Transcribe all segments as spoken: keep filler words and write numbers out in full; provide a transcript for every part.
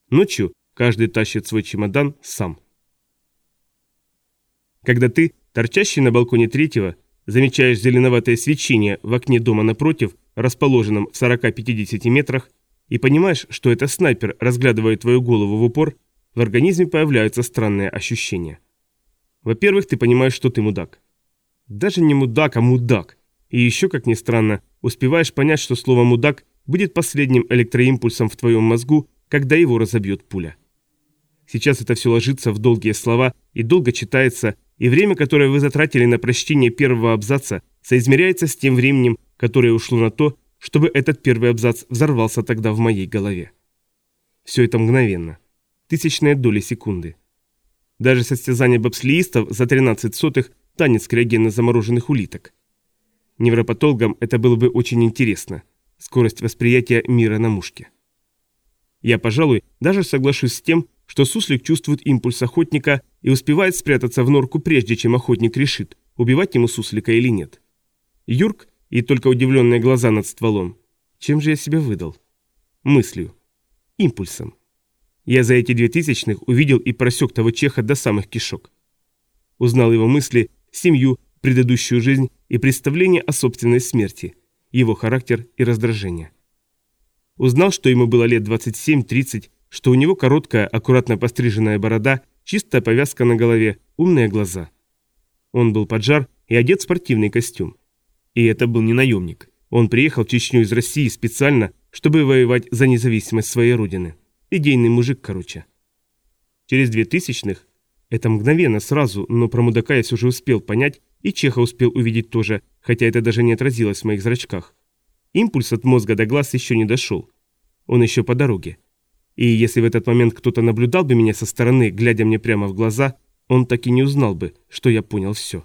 Ночью каждый тащит свой чемодан сам. Когда ты, торчащий на балконе третьего, замечаешь зеленоватое свечение в окне дома напротив, расположенном в сорока-пятидесяти метрах, и понимаешь, что это снайпер разглядывает твою голову в упор, в организме появляются странные ощущения. Во-первых, ты понимаешь, что ты мудак. Даже не мудак, а мудак. И еще, как ни странно, успеваешь понять, что слово «мудак» будет последним электроимпульсом в твоем мозгу, когда его разобьет пуля. Сейчас это все ложится в долгие слова и долго читается, и время, которое вы затратили на прочтение первого абзаца, соизмеряется с тем временем, которое ушло на то, чтобы этот первый абзац взорвался тогда в моей голове. Все это мгновенно. Тысячные доли секунды. Даже состязание бобслеистов за тринадцать сотых – танец криогенно замороженных улиток. Невропатологам это было бы очень интересно. Скорость восприятия мира на мушке. Я, пожалуй, даже соглашусь с тем, что суслик чувствует импульс охотника и успевает спрятаться в норку, прежде чем охотник решит, убивать ему суслика или нет. Юрк и только удивленные глаза над стволом. Чем же я себя выдал? Мыслью. Импульсом. Я за эти две тысячных увидел и просек того чеха до самых кишок. Узнал его мысли, семью, предыдущую жизнь и представление о собственной смерти, его характер и раздражение. Узнал, что ему было лет двадцать семь-тридцать, что у него короткая, аккуратно постриженная борода, чистая повязка на голове, умные глаза. Он был поджар и одет в спортивный костюм. И это был не наемник. Он приехал в Чечню из России специально, чтобы воевать за независимость своей родины. Идейный мужик, короче. Через две тысячных, это мгновенно, сразу, но про мудака я все же успел понять, и Чеха успел увидеть тоже, хотя это даже не отразилось в моих зрачках. Импульс от мозга до глаз еще не дошел. Он еще по дороге. И если в этот момент кто-то наблюдал бы меня со стороны, глядя мне прямо в глаза, он так и не узнал бы, что я понял все.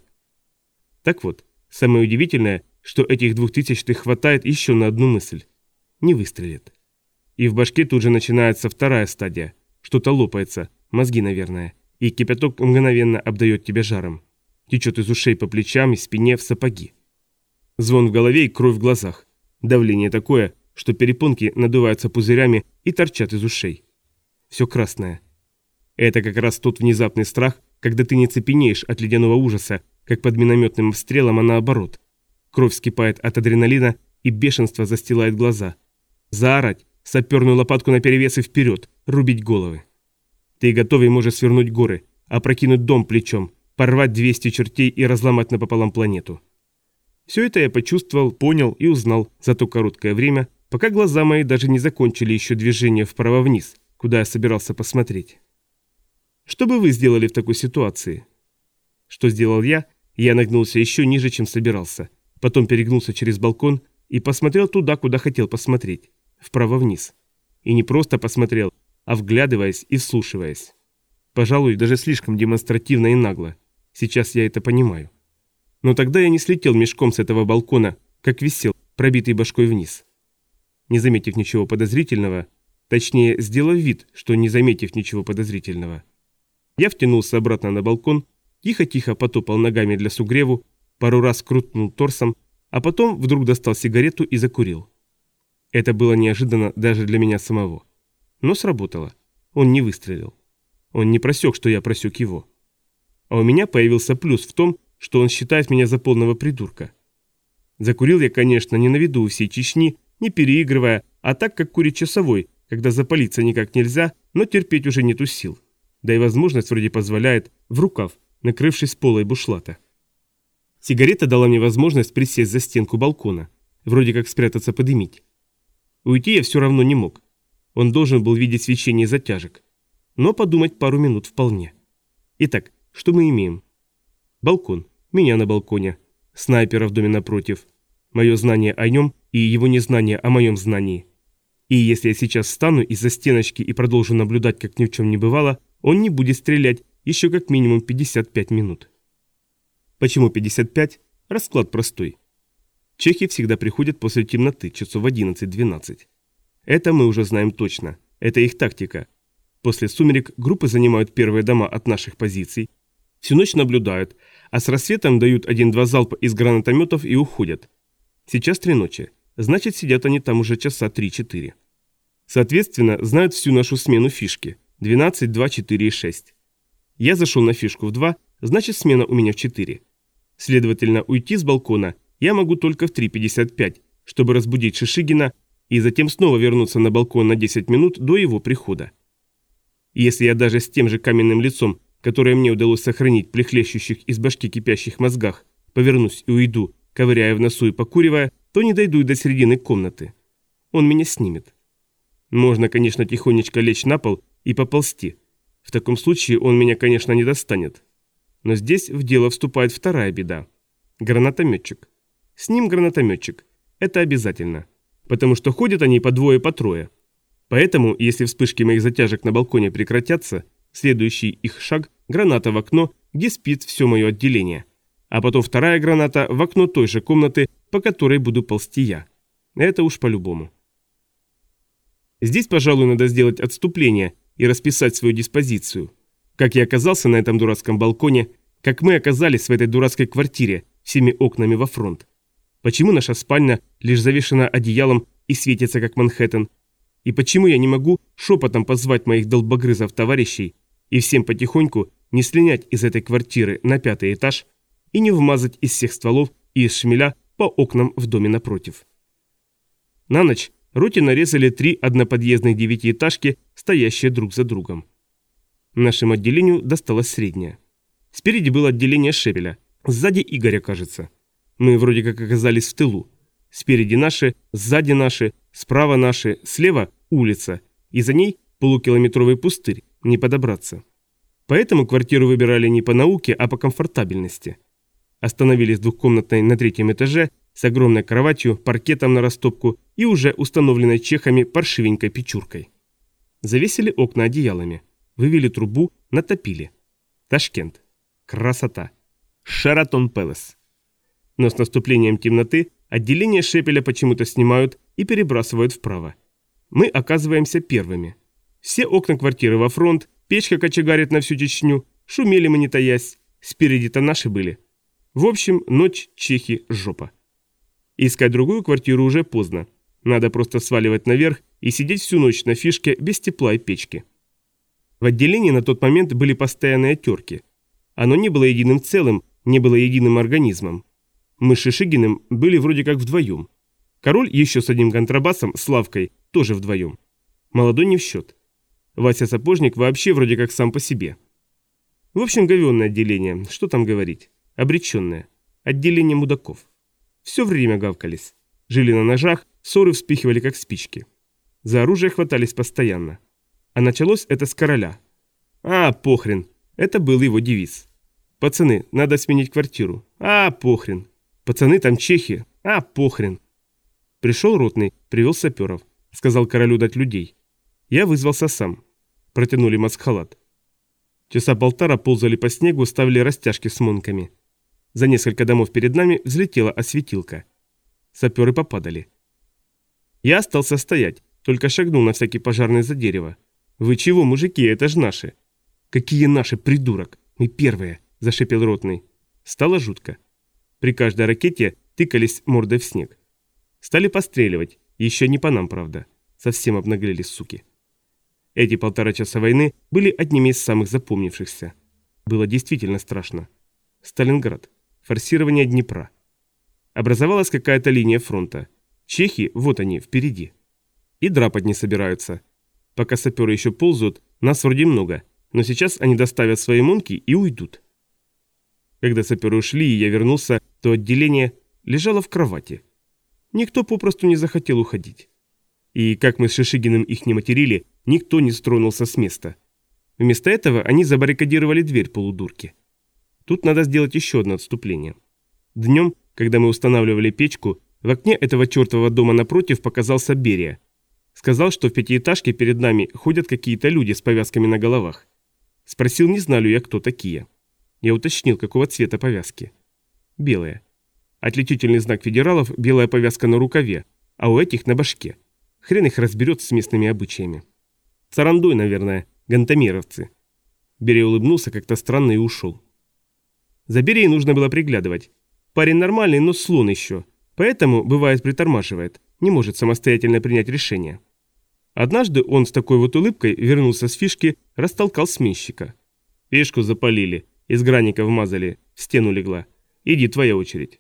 Так вот, самое удивительное, что этих двухтысячных хватает еще на одну мысль. Не выстрелит. И в башке тут же начинается вторая стадия. Что-то лопается, мозги, наверное. И кипяток мгновенно обдает тебя жаром. Течет из ушей по плечам и спине в сапоги. Звон в голове и кровь в глазах. Давление такое, что перепонки надуваются пузырями и торчат из ушей. Все красное. Это как раз тот внезапный страх, когда ты не цепенеешь от ледяного ужаса, как под минометным обстрелом, а наоборот. Кровь вскипает от адреналина, и бешенство застилает глаза. Заорать, саперную лопатку наперевес и вперед, рубить головы. Ты готовый можешь свернуть горы, опрокинуть дом плечом, порвать двести чертей и разломать напополам планету. Все это я почувствовал, понял и узнал за то короткое время, пока глаза мои даже не закончили еще движение вправо-вниз, куда я собирался посмотреть. Что бы вы сделали в такой ситуации? Что сделал я? Я нагнулся еще ниже, чем собирался. Потом перегнулся через балкон и посмотрел туда, куда хотел посмотреть. Вправо-вниз. И не просто посмотрел, а вглядываясь и вслушиваясь. Пожалуй, даже слишком демонстративно и нагло. Сейчас я это понимаю. Но тогда я не слетел мешком с этого балкона, как висел, пробитый башкой вниз. Не заметив ничего подозрительного, точнее, сделав вид, что не заметив ничего подозрительного, я втянулся обратно на балкон, тихо-тихо потопал ногами для сугреву, пару раз крутнул торсом, а потом вдруг достал сигарету и закурил. Это было неожиданно даже для меня самого. Но сработало. Он не выстрелил. Он не просек, что я просек его. А у меня появился плюс в том, что он считает меня за полного придурка. Закурил я, конечно, не на виду у всей Чечни, не переигрывая, а так, как курит часовой, когда запалиться никак нельзя, но терпеть уже нету сил. Да и возможность вроде позволяет, в рукав, накрывшись полой бушлата. Сигарета дала мне возможность присесть за стенку балкона, вроде как спрятаться подымить. Уйти я все равно не мог. Он должен был видеть свечение затяжек. Но подумать пару минут вполне. Итак, что мы имеем? Балкон, меня на балконе, снайпера в доме напротив, мое знание о нем и его незнание о моем знании. И если я сейчас встану из-за стеночки и продолжу наблюдать, как ни в чем не бывало, он не будет стрелять еще как минимум пятьдесят пять минут. Почему пятьдесят пять? Расклад простой. Чехи всегда приходят после темноты, часов в одиннадцать-двенадцать. Это мы уже знаем точно. Это их тактика. После сумерек группы занимают первые дома от наших позиций, всю ночь наблюдают, а с рассветом дают один-два залпа из гранатометов и уходят. Сейчас три ночи. Значит, сидят они там уже часа три-четыре. Соответственно, знают всю нашу смену фишки. двенадцать, два, четыре и шесть. Я зашел на фишку в два, значит смена у меня в четыре. Следовательно, уйти с балкона я могу только в три пятьдесят пять, чтобы разбудить Шишигина и затем снова вернуться на балкон на десять минут до его прихода. И если я даже с тем же каменным лицом, которое мне удалось сохранить при хлещущих из башки кипящих мозгах, повернусь и уйду, ковыряя в носу и покуривая, то не дойду и до середины комнаты. Он меня снимет. Можно, конечно, тихонечко лечь на пол и поползти. В таком случае он меня, конечно, не достанет. Но здесь в дело вступает вторая беда. Гранатометчик. С ним гранатометчик. Это обязательно. Потому что ходят они по двое, по трое. Поэтому, если вспышки моих затяжек на балконе прекратятся, следующий их шаг – граната в окно, где спит все мое отделение. А потом вторая граната в окно той же комнаты, по которой буду ползти я. Это уж по-любому. Здесь, пожалуй, надо сделать отступление и расписать свою диспозицию. Как я оказался на этом дурацком балконе, как мы оказались в этой дурацкой квартире, всеми окнами во фронт. Почему наша спальня лишь завешена одеялом и светится, как Манхэттен? И почему я не могу шепотом позвать моих долбогрызов-товарищей и всем потихоньку не слинять из этой квартиры на пятый этаж и не вмазать из всех стволов и из шмеля по окнам в доме напротив? На ночь роте нарезали три одноподъездных девятиэтажки, стоящие друг за другом. Нашему отделению досталось среднее. Спереди было отделение Шепеля, сзади Игоря, кажется. Мы вроде как оказались в тылу. Спереди наши, сзади наши, справа наши, слева улица, и за ней полукилометровый пустырь, не подобраться. Поэтому квартиру выбирали не по науке, а по комфортабельности. Остановились двухкомнатной на третьем этаже с огромной кроватью, паркетом на растопку и уже установленной чехами паршивенькой печуркой. Завесили окна одеялами, вывели трубу, натопили. Ташкент. Красота. Шератон Пэлас. Но с наступлением темноты отделение Шепеля почему-то снимают и перебрасывают вправо. Мы оказываемся первыми. Все окна квартиры во фронт, печка кочегарит на всю Чечню, шумели мы не таясь, спереди-то наши были. В общем, ночь, чехи, жопа. Искать другую квартиру уже поздно. Надо просто сваливать наверх и сидеть всю ночь на фишке без тепла и печки. В отделении на тот момент были постоянные терки. Оно не было единым целым, не было единым организмом. Мы с Шишигиным были вроде как вдвоем. Король еще с одним контрабасом, Славкой, тоже вдвоем. Молодой не в счет. Вася Сапожник вообще вроде как сам по себе. В общем, говенное отделение, что там говорить. Обреченное. Отделение мудаков. Все время гавкались. Жили на ножах, ссоры вспихивали как спички. За оружие хватались постоянно. А началось это с короля. А, похрен. Это был его девиз. Пацаны, надо сменить квартиру. А, похрен. Пацаны, там чехи. А, похрен. Пришел ротный, привел саперов. Сказал королю дать людей. Я вызвался сам. Протянули маскхалат. Часа полтора ползали по снегу, ставили растяжки с монками. За несколько домов перед нами взлетела осветилка. Саперы попадали. Я остался стоять, только шагнул на всякий пожарный за дерево. Вы чего, мужики, это ж наши. Какие наши, придурок? Мы первые, зашипел ротный. Стало жутко. При каждой ракете тыкались мордой в снег. Стали постреливать, еще не по нам, правда. Совсем обнаглели, суки. Эти полтора часа войны были одними из самых запомнившихся. Было действительно страшно. Сталинград. Форсирование Днепра. Образовалась какая-то линия фронта. Чехи, вот они, впереди. И драпать не собираются. Пока саперы еще ползают, нас вроде много, но сейчас они доставят свои монки и уйдут. Когда саперы ушли и я вернулся, то отделение лежало в кровати. Никто попросту не захотел уходить. И как мы с Шишигиным их не материли, никто не стронулся с места. Вместо этого они забаррикадировали дверь полудурки. Тут надо сделать еще одно отступление. Днем, когда мы устанавливали печку, в окне этого чертового дома напротив показался Берия. Сказал, что в пятиэтажке перед нами ходят какие-то люди с повязками на головах. Спросил, не знаю ли я, кто такие. Я уточнил, какого цвета повязки. Белая. Отличительный знак федералов – белая повязка на рукаве, а у этих на башке. Хрен их разберет с местными обычаями. Царандой, наверное, гантомеровцы. Берия улыбнулся как-то странно и ушел. За Берией нужно было приглядывать. Парень нормальный, но слон еще. Поэтому, бывает, притормаживает. Не может самостоятельно принять решение. Однажды он с такой вот улыбкой вернулся с фишки, растолкал сменщика. «Фишку запалили, из граника вмазали, в стену легла. Иди, твоя очередь».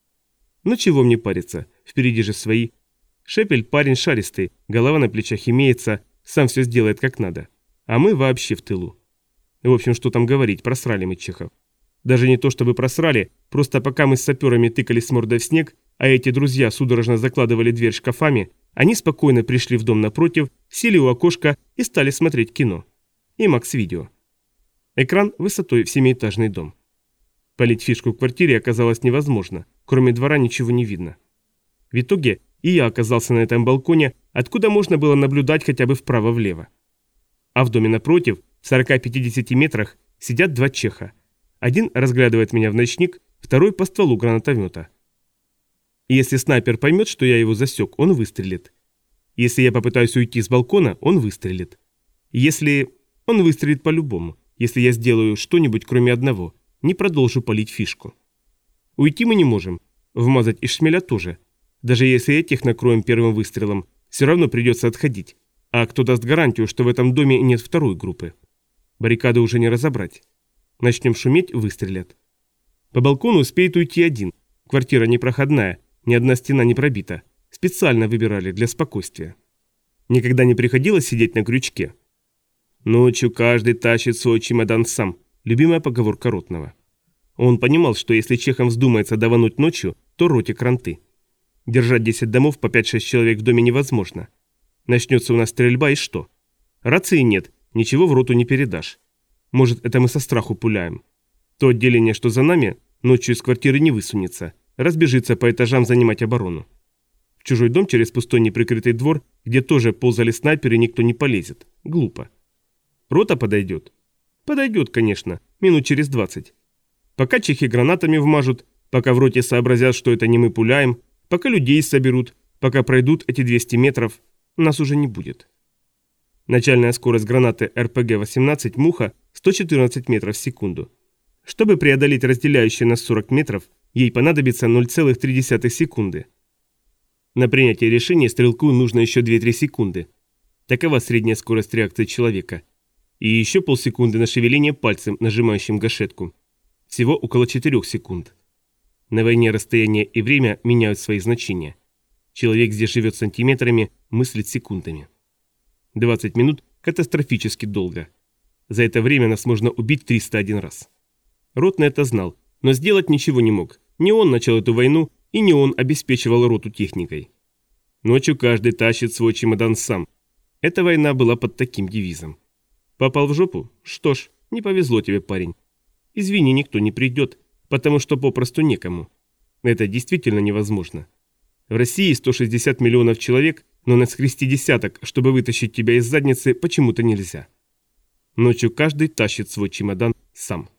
«Ну чего мне париться, впереди же свои». Шепель парень шаристый, голова на плечах имеется, сам все сделает как надо. А мы вообще в тылу. В общем, что там говорить, просрали мы чехов. Даже не то чтобы просрали, просто пока мы с саперами тыкались мордой в снег, а эти друзья судорожно закладывали дверь шкафами, они спокойно пришли в дом напротив, сели у окошка и стали смотреть кино. И Макс-видео. Экран высотой в семиэтажный дом. Полить фишку в квартире оказалось невозможно, кроме двора ничего не видно. В итоге и я оказался на этом балконе, откуда можно было наблюдать хотя бы вправо-влево. А в доме напротив, в сорока-пятидесяти метрах, сидят два чеха. Один разглядывает меня в ночник, второй по стволу гранатомета. И если снайпер поймет, что я его засек, он выстрелит. Если я попытаюсь уйти с балкона, он выстрелит. Если... Он выстрелит по-любому, если я сделаю что-нибудь кроме одного, не продолжу палить фишку. Уйти мы не можем, вмазать и шмеля тоже. Даже если этих накроем первым выстрелом, все равно придется отходить. А кто даст гарантию, что в этом доме нет второй группы? Баррикады уже не разобрать. Начнем шуметь, выстрелят. По балкону успеет уйти один. Квартира непроходная, ни одна стена не пробита. Специально выбирали для спокойствия. Никогда не приходилось сидеть на крючке. Ночью каждый тащит свой чемодан сам. Любимая поговорка Ротного. Он понимал, что если чехам вздумается давануть ночью, то роте кранты. Держать десять домов по пять-шесть человек в доме невозможно. Начнется у нас стрельба и что? Рации нет, ничего в роту не передашь. Может, это мы со страху пуляем. То отделение, что за нами, ночью из квартиры не высунется, разбежится по этажам занимать оборону. В чужой дом через пустой неприкрытый двор, где тоже ползали снайперы, никто не полезет. Глупо. Рота подойдет? Подойдет, конечно, минут через двадцать. Пока чехи гранатами вмажут, пока в роте сообразят, что это не мы пуляем, пока людей соберут, пока пройдут эти двести метров, нас уже не будет. Начальная скорость гранаты эр пэ гэ восемнадцать «Муха» сто четырнадцать метров в секунду. Чтобы преодолеть разделяющие нас сорок метров, ей понадобится ноль целых три десятых секунды. На принятие решения стрелку нужно еще две-три секунды. Такова средняя скорость реакции человека. И еще полсекунды на шевеление пальцем, нажимающим гашетку. Всего около четырёх секунд. На войне расстояние и время меняют свои значения. Человек здесь живет сантиметрами, мыслит секундами. двадцать минут катастрофически долго. За это время нас можно убить триста один раз. Ротный это знал, но сделать ничего не мог. Не он начал эту войну, и не он обеспечивал роту техникой. Ночью каждый тащит свой чемодан сам. Эта война была под таким девизом. Попал в жопу? Что ж, не повезло тебе, парень. Извини, никто не придет, потому что попросту некому. Это действительно невозможно. В России сто шестьдесят миллионов человек, но наскрести десяток, чтобы вытащить тебя из задницы, почему-то нельзя. Ночью каждый тащит свой чемодан сам.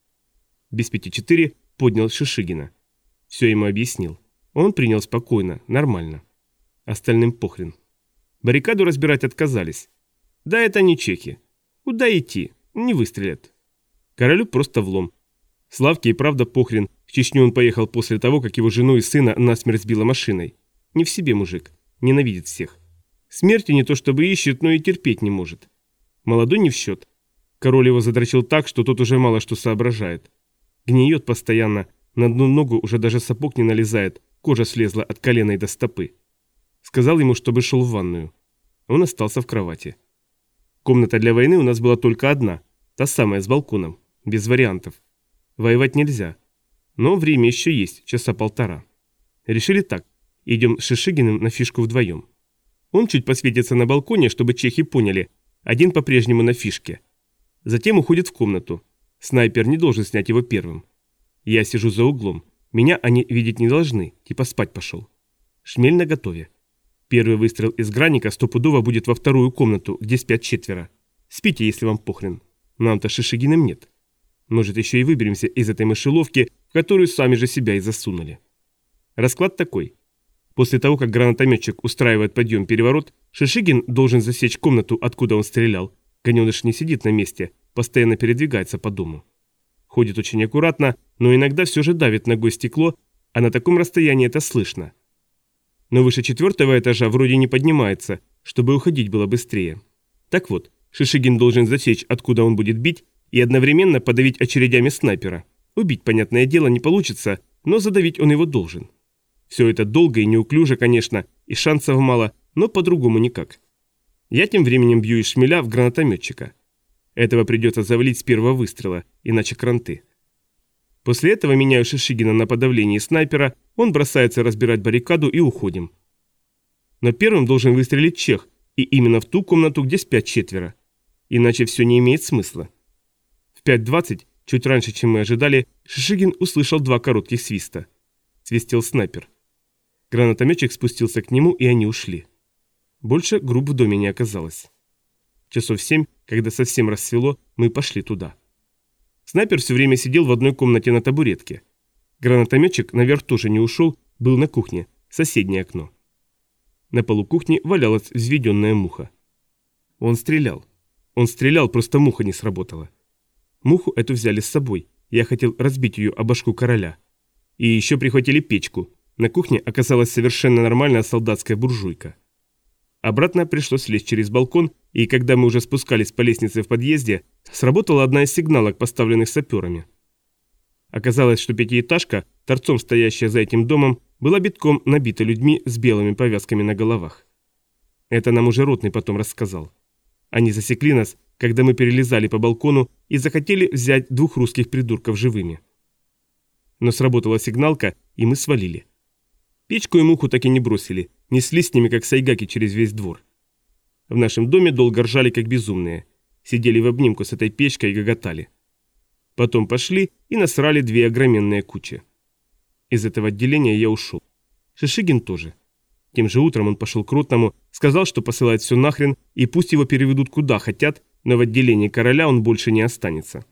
Без пяти четыре поднял Шишигина. Все ему объяснил. Он принял спокойно, нормально. Остальным похрен. Баррикаду разбирать отказались. Да это не чехи. Куда идти? Не выстрелят. Королю просто влом. Славке и правда похрен. В Чечню он поехал после того, как его жену и сына насмерть сбила машиной. Не в себе мужик. Ненавидит всех. Смерти не то чтобы ищет, но и терпеть не может. Молодой не в счет. Король его задрочил так, что тот уже мало что соображает. Гниет постоянно, на одну ногу уже даже сапог не налезает, кожа слезла от колена и до стопы. Сказал ему, чтобы шел в ванную. Он остался в кровати. Комната для войны у нас была только одна, та самая с балконом, без вариантов. Воевать нельзя. Но время еще есть, часа полтора. Решили так, идем с Шишигиным на фишку вдвоем. Он чуть посветится на балконе, чтобы чехи поняли, один по-прежнему на фишке. Затем уходит в комнату. Снайпер не должен снять его первым. Я сижу за углом. Меня они видеть не должны, типа спать пошел. Шмель наготове. Первый выстрел из граника стопудово будет во вторую комнату, где спят четверо. Спите, если вам похрен. Нам-то Шишигиным нет. Может, еще и выберемся из этой мышеловки, в которую сами же себя и засунули. Расклад такой. После того, как гранатометчик устраивает подъем-переворот, Шишигин должен засечь комнату, откуда он стрелял. Гоненыш не сидит на месте, постоянно передвигается по дому. Ходит очень аккуратно, но иногда все же давит ногой стекло, а на таком расстоянии это слышно. Но выше четвертого этажа вроде не поднимается, чтобы уходить было быстрее. Так вот, Шишигин должен засечь, откуда он будет бить, и одновременно подавить очередями снайпера. Убить, понятное дело, не получится, но задавить он его должен. Все это долго и неуклюже, конечно, и шансов мало, но по-другому никак. Я тем временем бью из шмеля в гранатометчика. Этого придется завалить с первого выстрела, иначе кранты. После этого меняю Шишигина на подавление снайпера, он бросается разбирать баррикаду и уходим. Но первым должен выстрелить чех, и именно в ту комнату, где спят четверо. Иначе все не имеет смысла. В пять двадцать, чуть раньше, чем мы ожидали, Шишигин услышал два коротких свиста. Свистел снайпер. Гранатометчик спустился к нему, и они ушли. Больше групп в доме не оказалось. Часов семь, когда совсем рассвело, мы пошли туда. Снайпер все время сидел в одной комнате на табуретке. Гранатометчик наверх тоже не ушел, был на кухне, соседнее окно. На полу кухни валялась взведенная муха. Он стрелял. Он стрелял, просто муха не сработала. Муху эту взяли с собой. Я хотел разбить ее о башку короля. И еще прихватили печку. На кухне оказалась совершенно нормальная солдатская буржуйка. Обратно пришлось лезть через балкон, и когда мы уже спускались по лестнице в подъезде, сработала одна из сигналок, поставленных саперами. Оказалось, что пятиэтажка, торцом стоящая за этим домом, была битком набита людьми с белыми повязками на головах. Это нам уже ротный потом рассказал. Они засекли нас, когда мы перелезали по балкону и захотели взять двух русских придурков живыми. Но сработала сигналка, и мы свалили. Печку и муху так и не бросили, неслись с ними, как сайгаки, через весь двор. В нашем доме долго ржали, как безумные. Сидели в обнимку с этой печкой и гоготали. Потом пошли и насрали две огроменные кучи. Из этого отделения я ушел. Шишигин тоже. Тем же утром он пошел к ротному, сказал, что посылает все нахрен, и пусть его переведут куда хотят, но в отделении короля он больше не останется.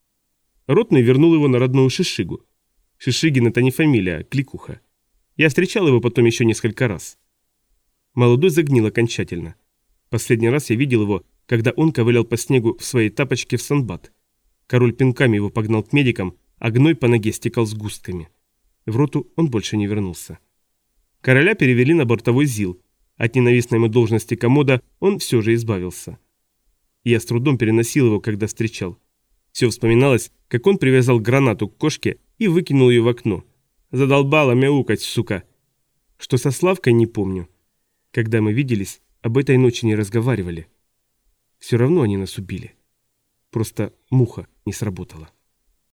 Ротный вернул его на родную Шишигу. Шишигин — это не фамилия, а кликуха. Я встречал его потом еще несколько раз. Молодой загнил окончательно. Последний раз я видел его, когда он ковылял по снегу в своей тапочке в Санбат. Король пинками его погнал к медикам, а гной по ноге стекал сгустками. В роту он больше не вернулся. Короля перевели на бортовой ЗИЛ. От ненавистной ему должности комода он все же избавился. Я с трудом переносил его, когда встречал. Все вспоминалось, как он привязал гранату к кошке и выкинул ее в окно. Задолбала мяукать, сука. Что со Славкой, не помню. Когда мы виделись, об этой ночи не разговаривали. Все равно они нас убили. Просто муха не сработала.